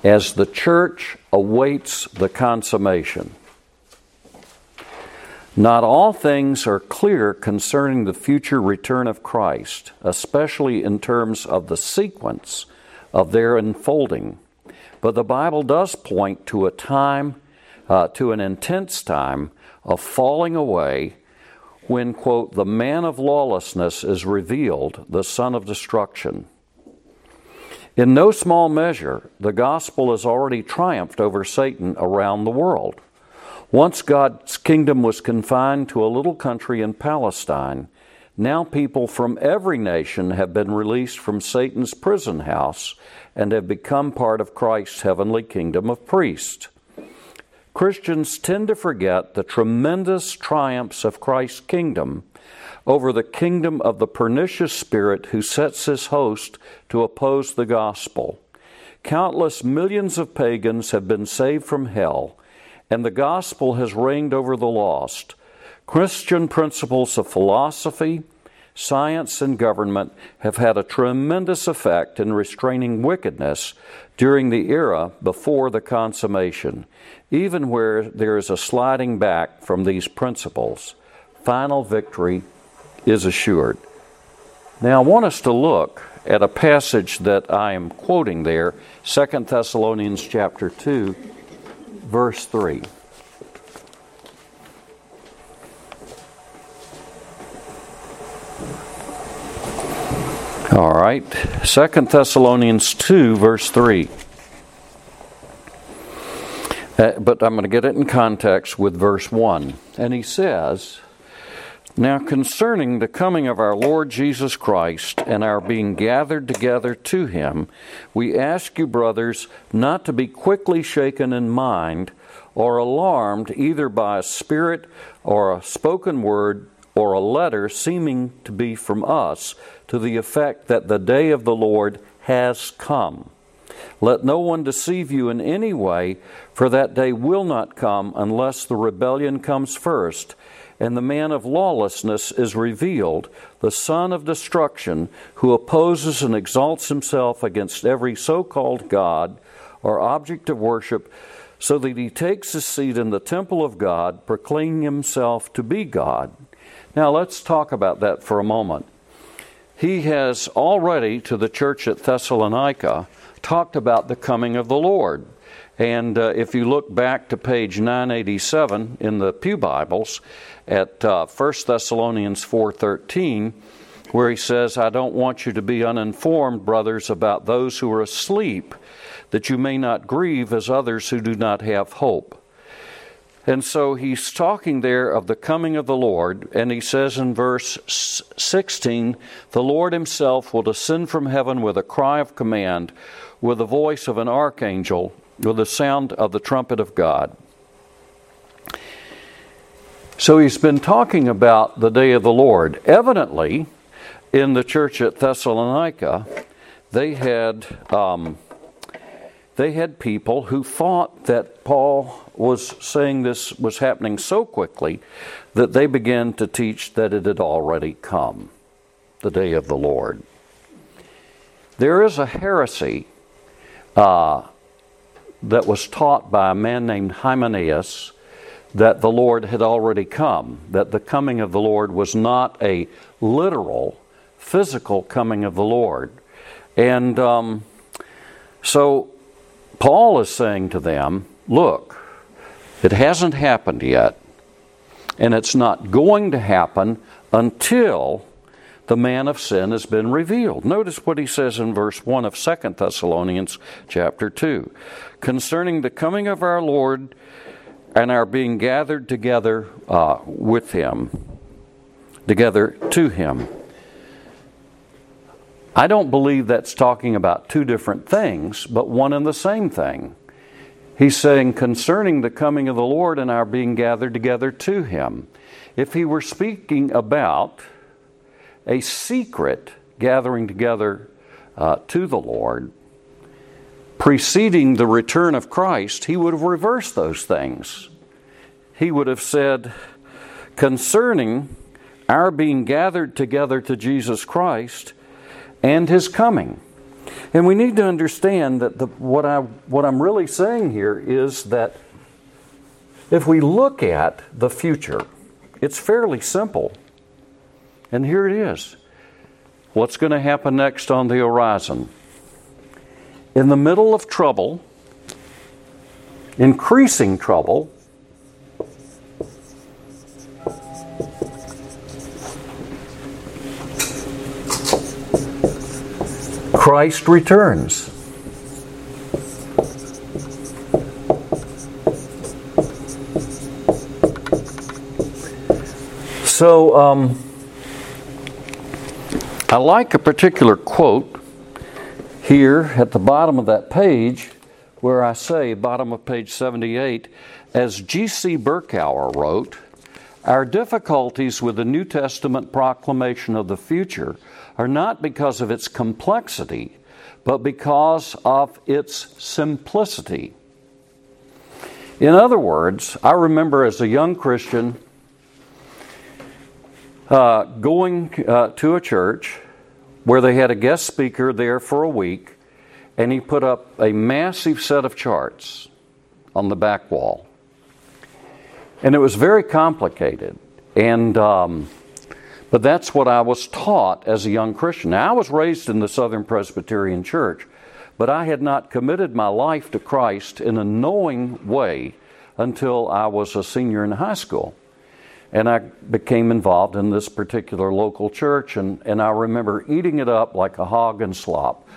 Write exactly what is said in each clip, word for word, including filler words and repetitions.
as the church awaits the consummation. Not all things are clear concerning the future return of Christ, especially in terms of the sequence of their unfolding. But the Bible does point to a time, uh, to an intense time of falling away when, quote, the man of lawlessness is revealed, the son of destruction. In no small measure, the gospel has already triumphed over Satan around the world. Once God's kingdom was confined to a little country in Palestine, now people from every nation have been released from Satan's prison house and have become part of Christ's heavenly kingdom of priests. Christians tend to forget the tremendous triumphs of Christ's kingdom over the kingdom of the pernicious spirit who sets his host to oppose the gospel. Countless millions of pagans have been saved from hell, and the gospel has reigned over the lost. Christian principles of philosophy, science, and government have had a tremendous effect in restraining wickedness during the era before the consummation. Even where there is a sliding back from these principles, final victory is assured. Now, I want us to look at a passage that I am quoting there, Second Thessalonians chapter two, verse three. All right, Second Thessalonians two, verse three. Uh, but I'm going to get it in context with verse one. And he says, "Now concerning the coming of our Lord Jesus Christ and our being gathered together to him, we ask you, brothers, not to be quickly shaken in mind or alarmed either by a spirit or a spoken word or a letter seeming to be from us, to the effect that the day of the Lord has come. Let no one deceive you in any way, for that day will not come unless the rebellion comes first, and the man of lawlessness is revealed, the son of destruction, who opposes and exalts himself against every so-called God or object of worship, so that he takes his seat in the temple of God, proclaiming himself to be God." Now let's talk about that for a moment. He has already, to the church at Thessalonica, talked about the coming of the Lord. And uh, if you look back to page nine eighty-seven in the Pew Bibles at uh, First Thessalonians four thirteen, where he says, "I don't want you to be uninformed, brothers, about those who are asleep, that you may not grieve as others who do not have hope." And so he's talking there of the coming of the Lord, and he says in verse sixteen, "The Lord himself will descend from heaven with a cry of command, with the voice of an archangel, with the sound of the trumpet of God." So he's been talking about the day of the Lord. Evidently, in the church at Thessalonica, they had um, they had people who thought that Paul was saying this was happening so quickly that they began to teach that it had already come, the day of the Lord. There is a heresy uh, that was taught by a man named Hymenaeus that the Lord had already come, that the coming of the Lord was not a literal, physical coming of the Lord. And um, so Paul is saying to them, look, it hasn't happened yet, and it's not going to happen until the man of sin has been revealed. Notice what he says in verse one of Second Thessalonians chapter two. "Concerning the coming of our Lord and our being gathered together uh, with him, together to him." I don't believe that's talking about two different things, but one and the same thing. He's saying concerning the coming of the Lord and our being gathered together to him. If he were speaking about a secret gathering together uh, to the Lord, preceding the return of Christ, he would have reversed those things. He would have said, concerning our being gathered together to Jesus Christ and his coming. And we need to understand that the, what, I, what I'm really saying here is that if we look at the future, it's fairly simple. And here it is. What's going to happen next on the horizon? In the middle of trouble, increasing trouble, Christ returns. So, um, I like a particular quote here at the bottom of that page where I say, bottom of page seventy-eight, as G C Berkouwer wrote, "Our difficulties with the New Testament proclamation of the future are not because of its complexity, but because of its simplicity." In other words, I remember as a young Christian uh, going uh, to a church where they had a guest speaker there for a week, and he put up a massive set of charts on the back wall. And it was very complicated. And um, but that's what I was taught as a young Christian. Now, I was raised in the Southern Presbyterian Church, but I had not committed my life to Christ in a knowing way until I was a senior in high school. And I became involved in this particular local church, and, and I remember eating it up like a hog and slop.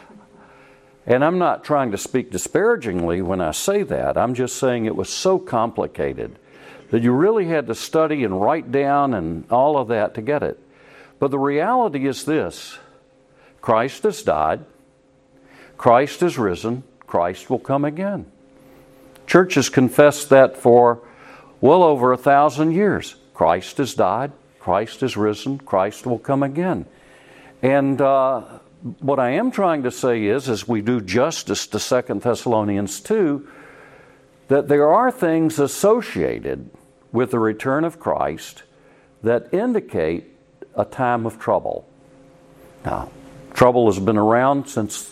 And I'm not trying to speak disparagingly when I say that. I'm just saying it was so complicated that you really had to study and write down and all of that to get it. But the reality is this: Christ has died, Christ is risen, Christ will come again. Churches confessed that for well over a thousand years. Christ has died, Christ is risen, Christ will come again. And uh, what I am trying to say is, as we do justice to Second Thessalonians two, that there are things associated with the return of Christ that indicate a time of trouble. Now, trouble has been around since,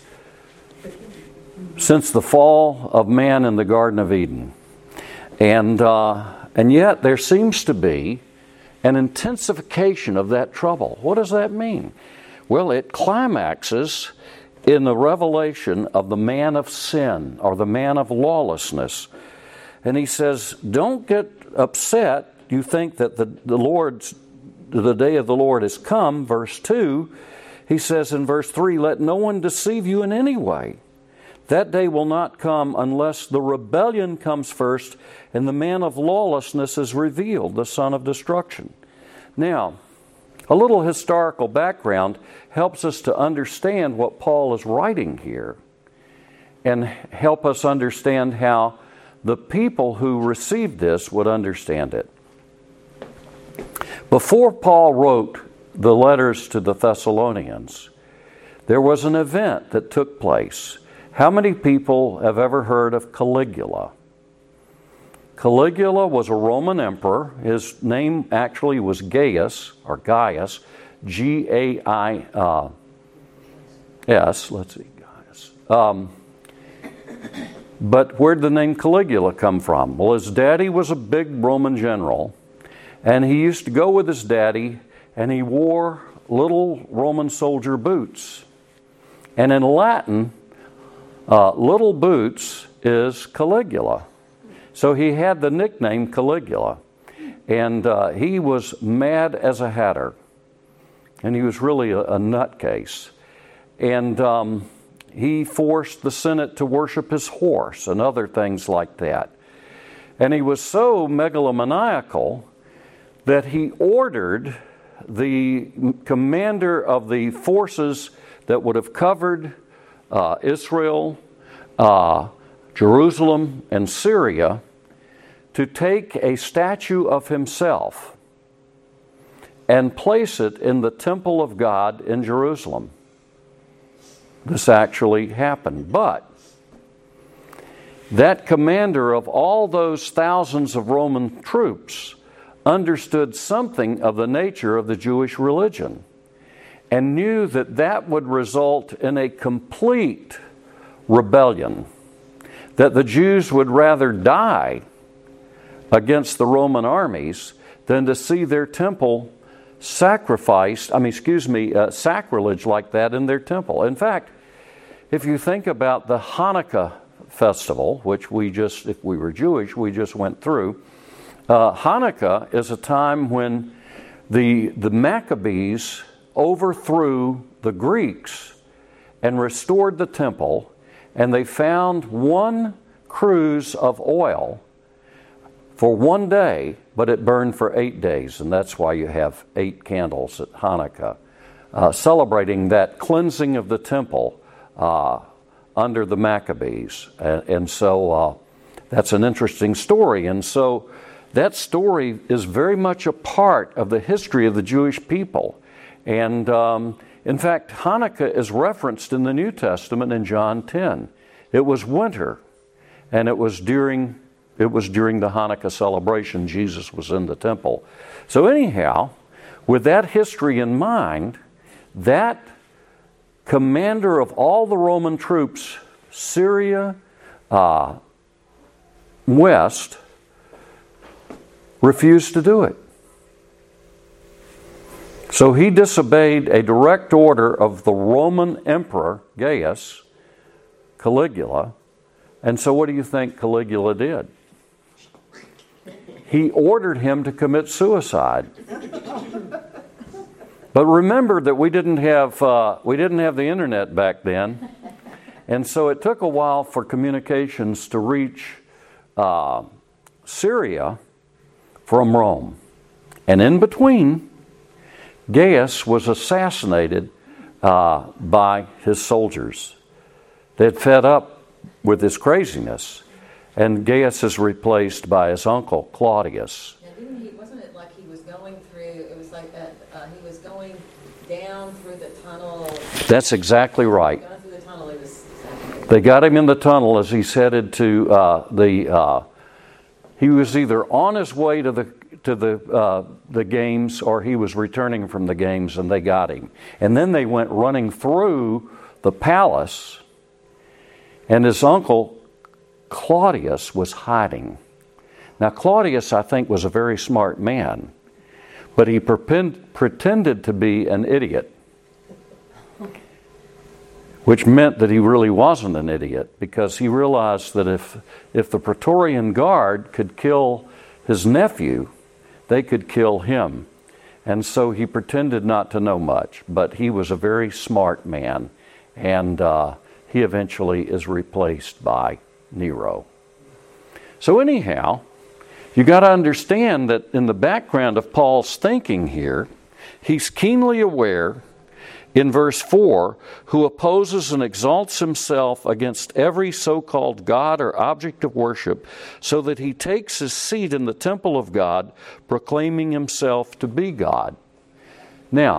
since the fall of man in the Garden of Eden. And, uh, and yet there seems to be an intensification of that trouble. What does that mean? Well, it climaxes in the revelation of the man of sin, or the man of lawlessness. And he says, don't get upset. You think that the, the Lord's, the day of the Lord has come. Verse two, he says in verse three, let no one deceive you in any way. That day will not come unless the rebellion comes first and the man of lawlessness is revealed, the son of destruction. Now, a little historical background helps us to understand what Paul is writing here and help us understand how the people who received this would understand it. Before Paul wrote the letters to the Thessalonians, there was an event that took place. How many people have ever heard of Caligula? Caligula was a Roman emperor. His name actually was Gaius, or Gaius, G A I S. Let's see, Gaius. Um, but where'd the name Caligula come from? Well, his daddy was a big Roman general, and he used to go with his daddy, and he wore little Roman soldier boots. And in Latin, uh, little boots is Caligula. So he had the nickname Caligula. And uh, he was mad as a hatter. And he was really a, a nutcase. And um, he forced the Senate to worship his horse and other things like that. And he was so megalomaniacal that he ordered the commander of the forces that would have covered uh, Israel, uh, Jerusalem, and Syria to take a statue of himself and place it in the temple of God in Jerusalem. This actually happened. But that commander of all those thousands of Roman troops understood something of the nature of the Jewish religion. and knew that that would result in a complete rebellion, that the Jews would rather die against the Roman armies than to see their temple sacrificed, I mean, excuse me, uh, sacrilege like that in their temple. In fact, if you think about the Hanukkah festival, which we just, if we were Jewish, we just went through, uh, Hanukkah is a time when the, the Maccabees overthrew the Greeks and restored the temple, and they found one cruse of oil for one day, but it burned for eight days, and that's why you have eight candles at Hanukkah, uh, celebrating that cleansing of the temple uh, under the Maccabees. And, and so uh, that's an interesting story. And so that story is very much a part of the history of the Jewish people. And um, in fact, Hanukkah is referenced in the New Testament in John ten. It was winter, and it was during It was during the Hanukkah celebration. Jesus was in the temple. So anyhow, with that history in mind, that commander of all the Roman troops, Syria uh, west, refused to do it. So he disobeyed a direct order of the Roman emperor, Gaius, Caligula. And so what do you think Caligula did? He ordered him to commit suicide. But remember that we didn't have uh, we didn't have the internet back then, and so it took a while for communications to reach uh, Syria from Rome. And in between, Gaius was assassinated uh, by his soldiers. They had fed up with his craziness. And Gaius is replaced by his uncle, Claudius. Now, didn't he, wasn't it like he was going through, it was like that, uh, he was going down through the tunnel. That's exactly right. Going through the tunnel, he was assassinated. They got him in the tunnel as he's headed to uh, the, uh, he was either on his way to the to the uh, the games, or he was returning from the games, and they got him. And then they went running through the palace, and his uncle Claudius was hiding. Now, Claudius, I think, was a very smart man, but he pretend, pretended to be an idiot, which meant that he really wasn't an idiot, because he realized that if, if the Praetorian Guard could kill his nephew, they could kill him. And so he pretended not to know much, but he was a very smart man, and uh, he eventually is replaced by Nero. So anyhow, you got to understand that in the background of Paul's thinking here, he's keenly aware in verse four, who opposes and exalts himself against every so-called God or object of worship, so that he takes his seat in the temple of God, proclaiming himself to be God. Now,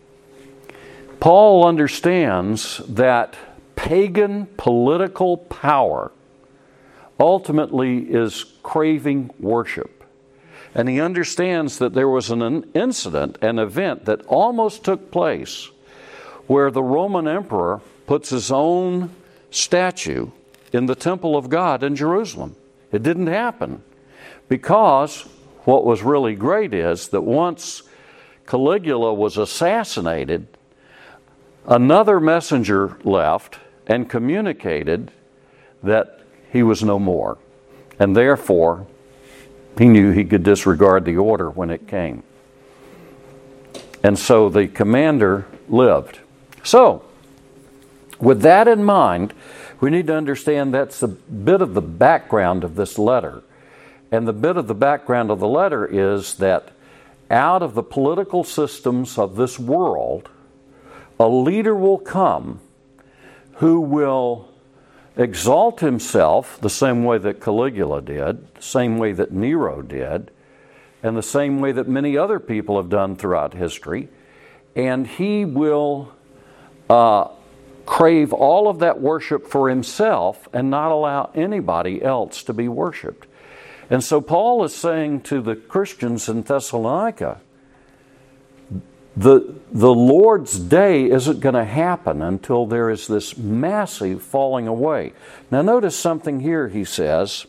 Paul understands that pagan political power ultimately is craving worship. And he understands that there was an incident, an event that almost took place where the Roman emperor puts his own statue in the temple of God in Jerusalem. It didn't happen because what was really great is that once Caligula was assassinated, another messenger left and communicated that he was no more. And therefore, he knew he could disregard the order when it came. And so the commander lived. So, with that in mind, we need to understand that's a bit of the background of this letter. And the bit of the background of the letter is that out of the political systems of this world, a leader will come who will exalt himself the same way that Caligula did, the same way that Nero did, and the same way that many other people have done throughout history. And he will uh, crave all of that worship for himself and not allow anybody else to be worshiped. And so Paul is saying to the Christians in Thessalonica, the, the Lord's day isn't going to happen until there is this massive falling away. Now notice something here, he says,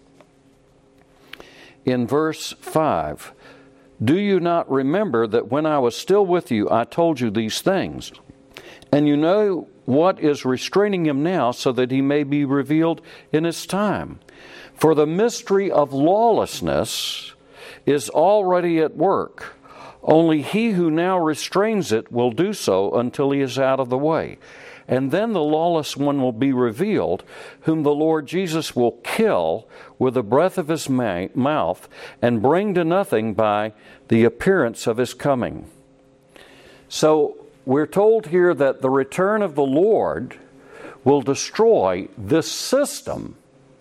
in verse five. Do you not remember that when I was still with you, I told you these things? And you know what is restraining him now, so that he may be revealed in his time. For the mystery of lawlessness is already at work. Only he who now restrains it will do so until he is out of the way. And then the lawless one will be revealed, whom the Lord Jesus will kill with the breath of his mouth and bring to nothing by the appearance of his coming. So we're told here that the return of the Lord will destroy this system.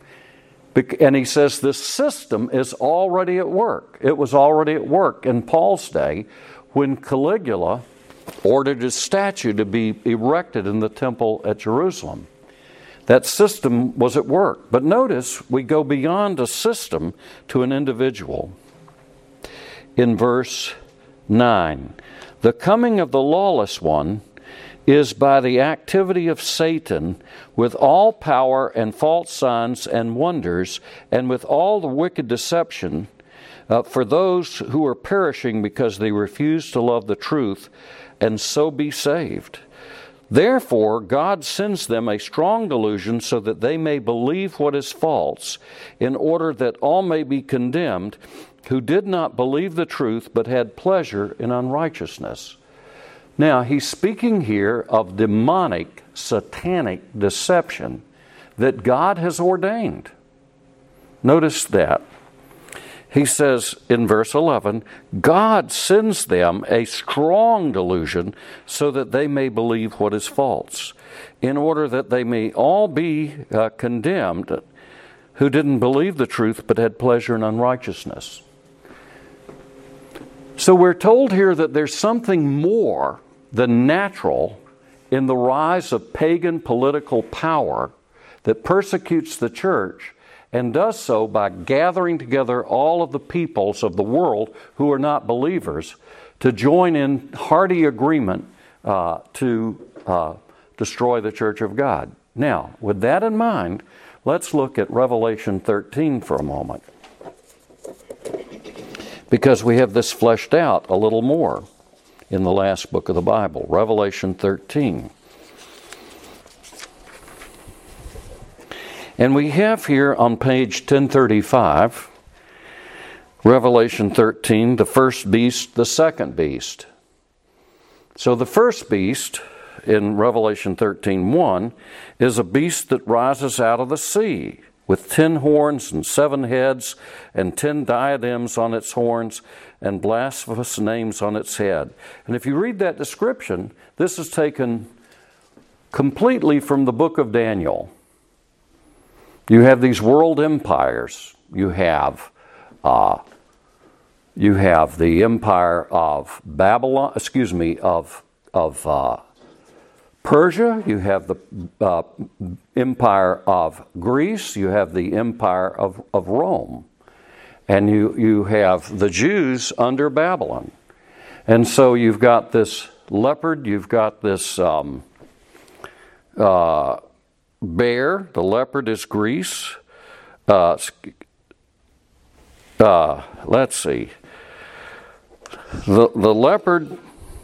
And he says this system is already at work. It was already at work in Paul's day when Caligula ordered a statue to be erected in the temple at Jerusalem. That system was at work. But notice we go beyond a system to an individual. In verse nine, the coming of the lawless one is by the activity of Satan with all power and false signs and wonders and with all the wicked deception uh, for those who are perishing because they refuse to love the truth and so be saved. Therefore, God sends them a strong delusion so that they may believe what is false, in order that all may be condemned who did not believe the truth but had pleasure in unrighteousness. Now, he's speaking here of demonic, satanic deception that God has ordained. Notice that. He says in verse eleven, God sends them a strong delusion so that they may believe what is false, in order that they may all be uh, condemned who didn't believe the truth but had pleasure in unrighteousness. So we're told here that there's something more than natural in the rise of pagan political power that persecutes the church, and does so by gathering together all of the peoples of the world who are not believers to join in hearty agreement uh, to uh, destroy the church of God. Now, with that in mind, let's look at Revelation thirteen for a moment, because we have this fleshed out a little more in the last book of the Bible, Revelation thirteen. And we have here on page ten thirty-five, Revelation thirteen, the first beast, the second beast. So the first beast in Revelation thirteen one is a beast that rises out of the sea with ten horns and seven heads and ten diadems on its horns and blasphemous names on its head. And if you read that description, this is taken completely from the book of Daniel. You have these world empires. You have, uh, you have the empire of Babylon. Excuse me, of of uh, Persia. You have the uh, empire of Greece. You have the empire of, of Rome, and you you have the Jews under Babylon. And so you've got this leopard. You've got this. Um, uh, Bear, the leopard is Greece. Uh, uh, let's see. The the leopard.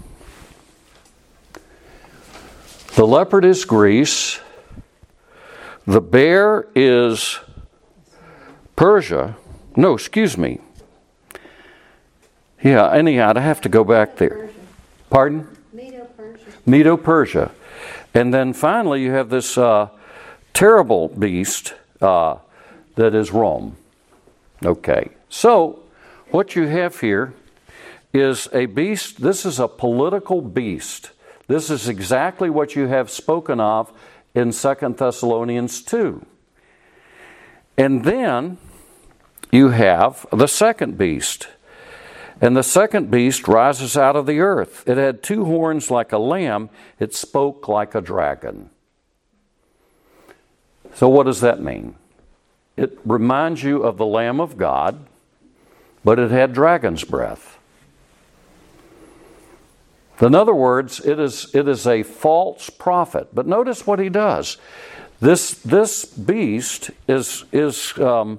The leopard is Greece. The bear is Persia. No, excuse me. Yeah, anyhow, I'd have to go back there. Pardon? Medo-Persia. Medo-Persia. And then finally you have this uh, terrible beast uh, that is Rome. Okay, so what you have here is a beast. This is a political beast. This is exactly what you have spoken of in Second Thessalonians two. And then you have the second beast. And the second beast rises out of the earth. It had two horns like a lamb. It spoke like a dragon. So what does that mean? It reminds you of the Lamb of God, but it had dragon's breath. In other words, it is it is a false prophet. But notice what he does. This this beast is is um,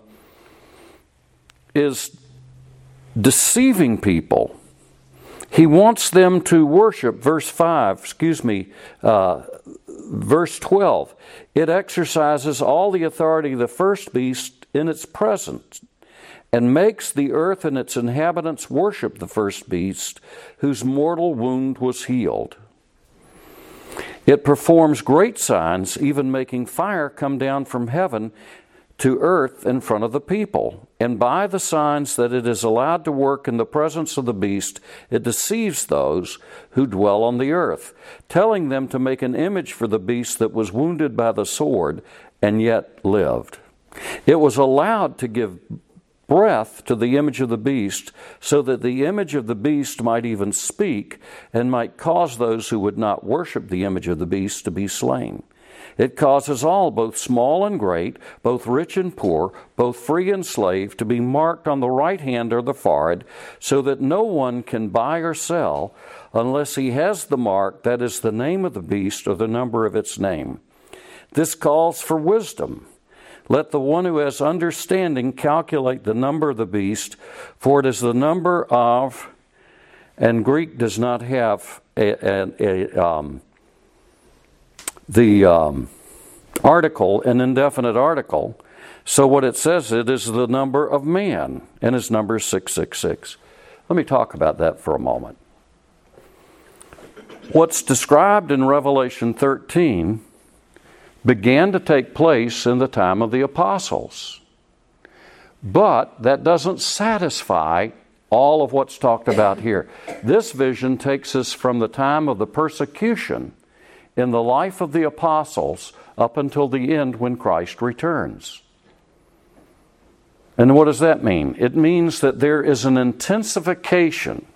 is deceiving people. He wants them to worship. Verse five. Excuse me. Uh, verse twelve. It exercises all the authority of the first beast in its presence, and makes the earth and its inhabitants worship the first beast, whose mortal wound was healed. It performs great signs, even making fire come down from heaven to earth in front of the people. And by the signs that it is allowed to work in the presence of the beast, it deceives those who dwell on the earth, telling them to make an image for the beast that was wounded by the sword and yet lived. It was allowed to give breath to the image of the beast, so that the image of the beast might even speak, and might cause those who would not worship the image of the beast to be slain. It causes all, both small and great, both rich and poor, both free and slave, to be marked on the right hand or the forehead, so that no one can buy or sell unless he has the mark, that is the name of the beast or the number of its name. This calls for wisdom. Let the one who has understanding calculate the number of the beast, for it is the number of, and Greek does not have a, a, a, um, the um, article, an indefinite article. So what it says, it is the number of man, and his number is six six six. Let me talk about that for a moment. What's described in Revelation thirteen began to take place in the time of the apostles. But that doesn't satisfy all of what's talked about here. This vision takes us from the time of the persecution in the life of the apostles up until the end when Christ returns. And what does that mean? It means that there is an intensification,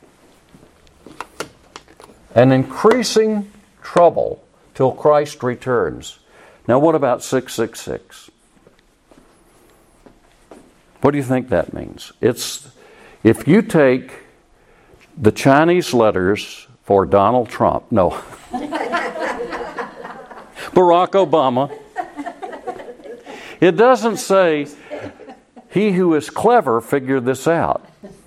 an increasing trouble till Christ returns. Now, what about six six six? What do you think that means? It's if you take the Chinese letters for Donald Trump, no, Barack Obama, it doesn't say, he who is clever figured this out.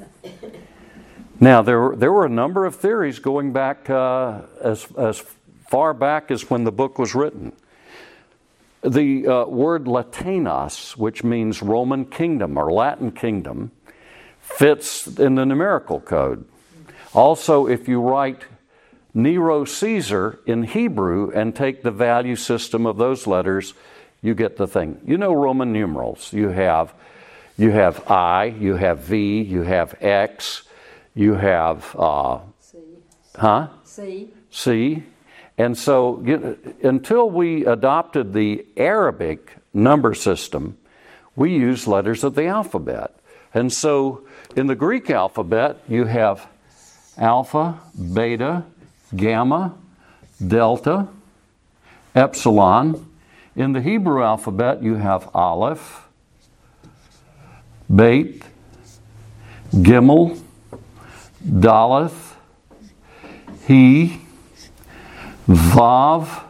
Now, there, there were a number of theories going back uh, as, as far back as when the book was written. The uh, word Latinos, which means Roman kingdom or Latin kingdom, fits in the numerical code. Also, if you write Nero Caesar in Hebrew and take the value system of those letters, you get the thing. You know Roman numerals. You have, you have I, you have V, you have X, you have uh, C. Huh? C. C. And so you, until we adopted the Arabic number system, we use letters of the alphabet. And so in the Greek alphabet, you have alpha, beta, gamma, delta, epsilon. In the Hebrew alphabet, you have aleph, bet, gimel, daleth, he, Vav,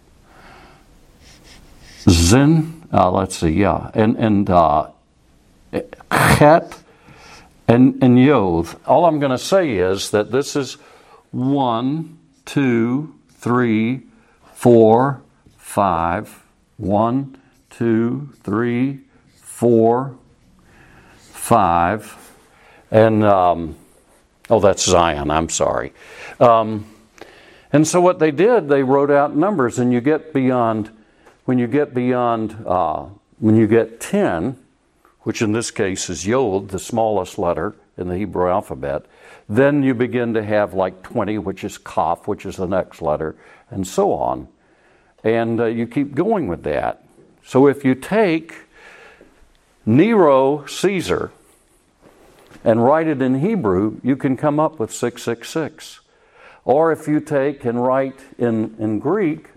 Zin, uh, let's see, yeah, and and uh, Chet, and and Yod. All I'm going to say is that this is one, two, three, four, five. One, two, three, four, five, and um, oh, that's Zion. I'm sorry. Um, And so what they did, they wrote out numbers, and you get beyond, when you get beyond, uh, when you get ten, which in this case is Yod, the smallest letter in the Hebrew alphabet, then you begin to have like twenty, which is Kaf, which is the next letter, and so on. And uh, you keep going with that. So if you take Nero Caesar and write it in Hebrew, you can come up with six six six. Or if you take and write in, in Greek,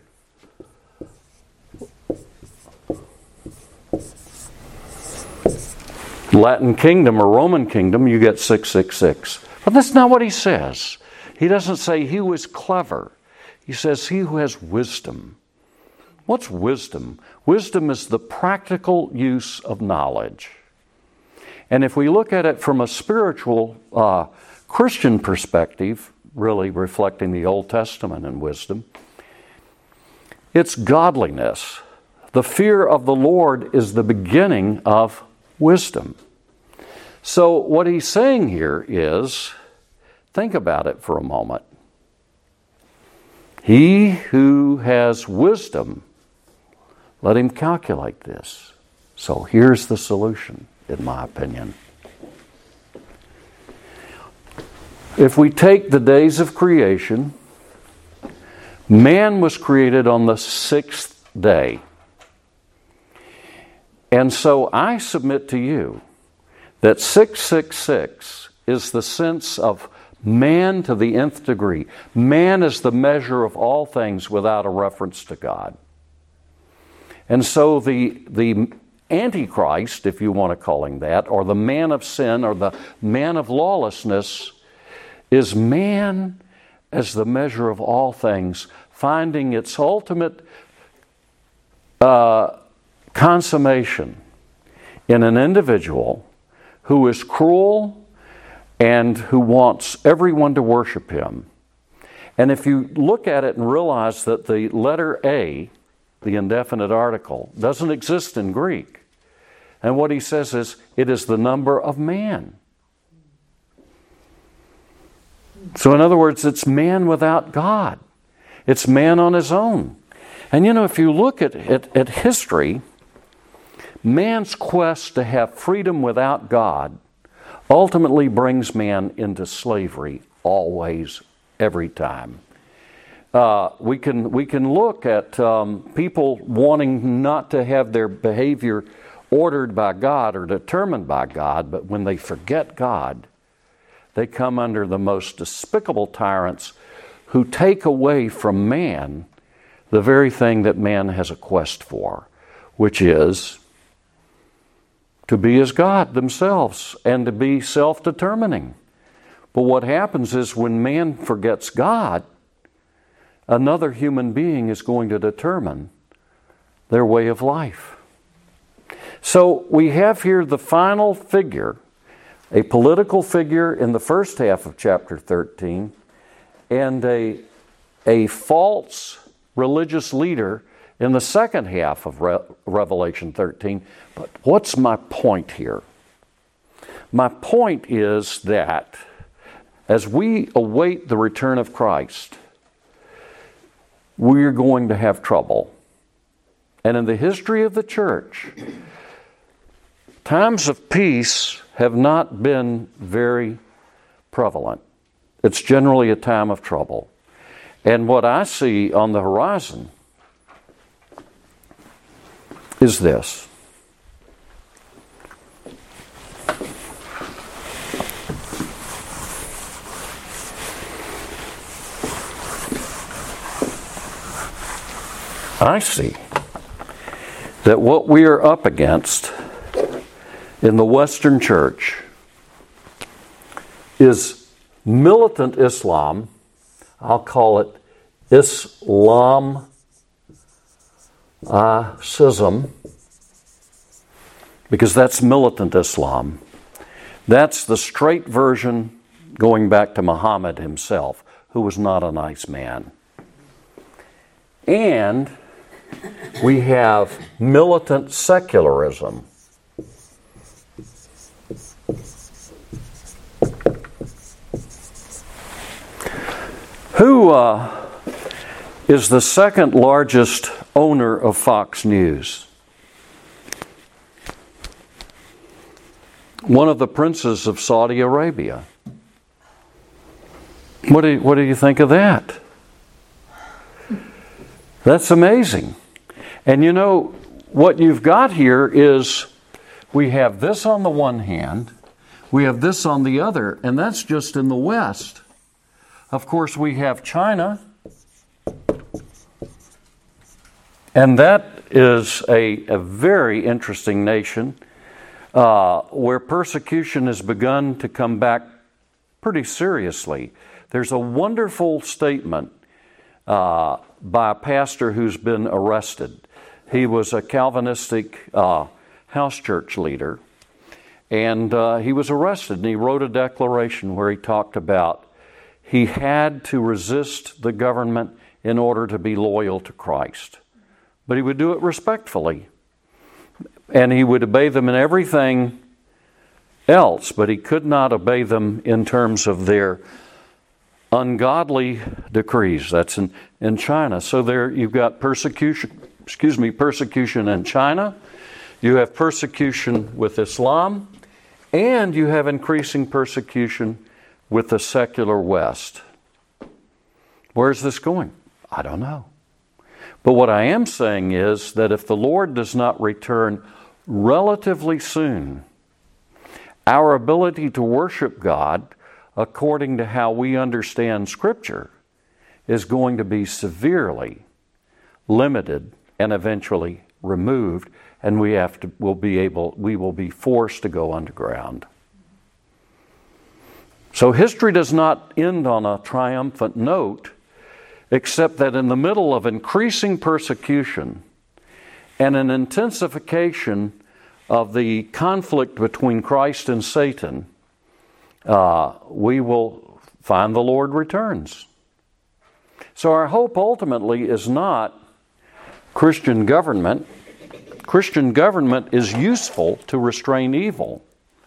Latin kingdom or Roman kingdom, you get six six six. But that's not what he says. He doesn't say he who is clever. He says he who has wisdom. What's wisdom? Wisdom is the practical use of knowledge. And if we look at it from a spiritual uh, Christian perspective, really reflecting the Old Testament in wisdom, it's godliness. The fear of the Lord is the beginning of wisdom. So what he's saying here is, think about it for a moment. He who has wisdom, let him calculate this. So here's the solution, in my opinion. If we take the days of creation, man was created on the sixth day. And so I submit to you that six six six is the sense of man to the nth degree. Man is the measure of all things without a reference to God. And so the, the Antichrist, if you want to call him that, or the man of sin, or the man of lawlessness, is man as the measure of all things, finding its ultimate uh, consummation in an individual who is cruel and who wants everyone to worship him. And if you look at it and realize that the letter A, the indefinite article, doesn't exist in Greek, and what he says is, it is the number of man. So in other words, it's man without God. It's man on his own. And you know, if you look at, at, at history, man's quest to have freedom without God ultimately brings man into slavery, always, every time. Uh, we can we can look at um, people wanting not to have their behavior ordered by God or determined by God, but when they forget God, they come under the most despicable tyrants who take away from man the very thing that man has a quest for, which is to be as God themselves and to be self-determining. But what happens is when man forgets God, another human being is going to determine their way of life. So we have here the final figure, a political figure in the first half of chapter thirteen, and a, a false religious leader in the second half of Re- Revelation thirteen. But what's my point here? My point is that as we await the return of Christ, we're going to have trouble. And in the history of the church, times of peace have not been very prevalent. It's generally a time of trouble. And what I see on the horizon is this. I see that what we are up against in the Western church is militant Islam. I'll call it Islam. Uh, Sism, because that's militant Islam. That's the straight version going back to Muhammad himself, who was not a nice man. And we have militant secularism. Who uh, is the second largest owner of Fox News? One of the princes of Saudi Arabia. What do you, what do you think of that? That's amazing. And you know, what you've got here is we have this on the one hand, we have this on the other, and that's just in the West. Of course, we have China, and that is a, a very interesting nation uh, where persecution has begun to come back pretty seriously. There's a wonderful statement uh, by a pastor who's been arrested. He was a Calvinistic uh, house church leader, and uh, he was arrested, and he wrote a declaration where he talked about he had to resist the government in order to be loyal to Christ. But he would do it respectfully, and he would obey them in everything else, but he could not obey them in terms of their ungodly decrees. That's in, in China. So there you've got persecution, excuse me, persecution in China. You have persecution with Islam, and you have increasing persecution with the secular West. Where's this going? I don't know. But what I am saying is that if the Lord does not return relatively soon, our ability to worship God according to how we understand Scripture is going to be severely limited and eventually removed, and we have to will be able we will be forced to go underground. So history does not end on a triumphant note, except that in the middle of increasing persecution and an intensification of the conflict between Christ and Satan, uh, we will find the Lord returns. So our hope ultimately is not Christian government. Christian government is useful to restrain evil.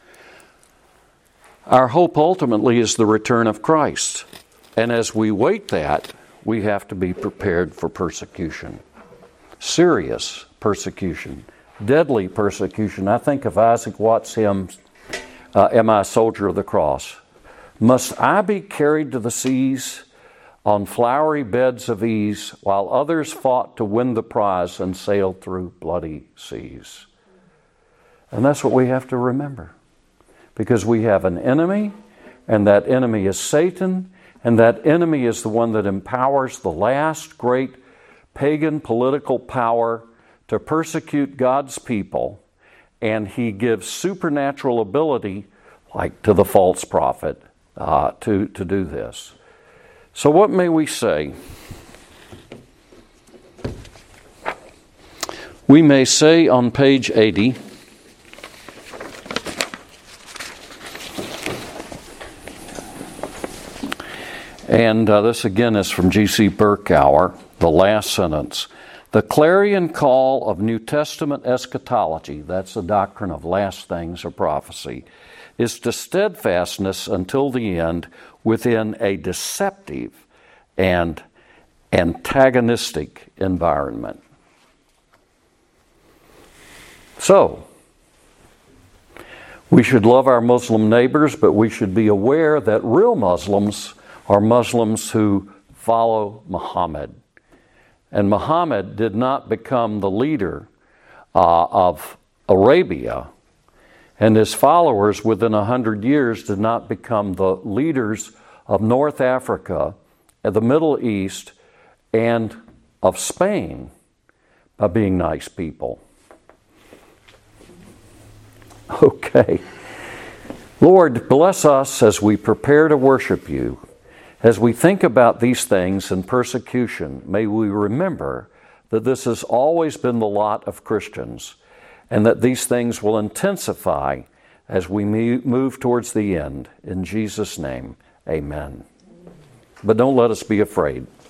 Our hope ultimately is the return of Christ. And as we wait that, we have to be prepared for persecution. Serious persecution. Deadly persecution. I think of Isaac Watts' hymn, uh, Am I a Soldier of the Cross? Must I be carried to the seas on flowery beds of ease, while others fought to win the prize and sailed through bloody seas? And that's what we have to remember. Because we have an enemy, and that enemy is Satan, and that enemy is the one that empowers the last great pagan political power to persecute God's people, and he gives supernatural ability, like to the false prophet, uh, to, to do this. So what may we say? We may say on page eighty, and uh, this again is from G C Berkouwer, the last sentence. The clarion call of New Testament eschatology, that's the doctrine of last things or prophecy, is to steadfastness until the end within a deceptive and antagonistic environment. So, we should love our Muslim neighbors, but we should be aware that real Muslims are Muslims who follow Muhammad. And Muhammad did not become the leader uh, of Arabia, and his followers within a hundred years did not become the leaders of North Africa, the Middle East, and of Spain by being nice people. Okay. Lord, bless us as we prepare to worship you. As we think about these things in persecution, may we remember that this has always been the lot of Christians, and that these things will intensify as we move towards the end. In Jesus' name, amen. But don't let us be afraid.